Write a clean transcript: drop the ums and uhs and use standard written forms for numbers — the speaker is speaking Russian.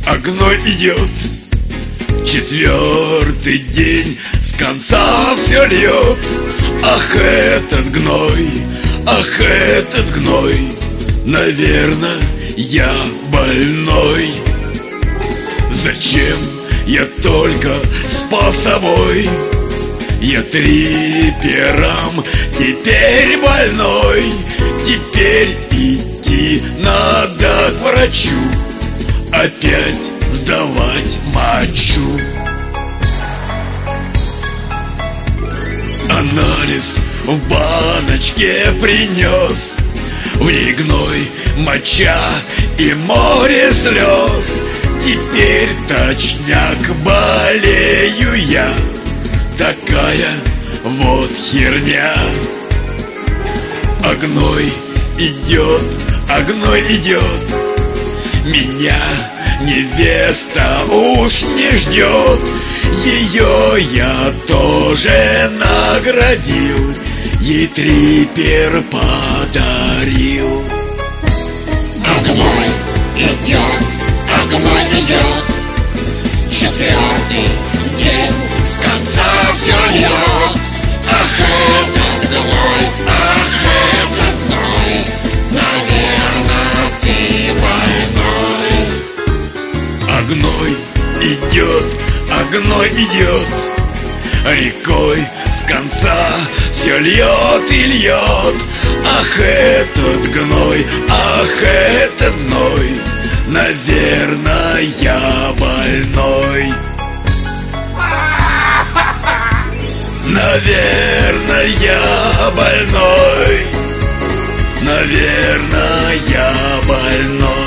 а гной идет. Четвертый день с конца все льет. Ах, этот гной, ах, этот гной, наверно, я больной. Зачем я только спал с собой? Я трипером теперь больной. Теперь идти надо к врачу, опять сдавать мочу. Анализ в баночке принес, в ней гной, моча и море слез. Теперь точняк болею я, такая вот херня. А гной идет, а гной идет, меня невеста уж не ждет. Ее я тоже наградил, ей трипер подарил. А гной идет, а гной идет, четвертый день с конца все льет. Ах, этот гной, ах, этот гной, наверно, ты больной. А гной идет, а гной идет, рекой с конца все льет и льет. Ах, этот гной, ах, этот гной, наверно, я больной. Наверно, я больной. Наверно, я больной.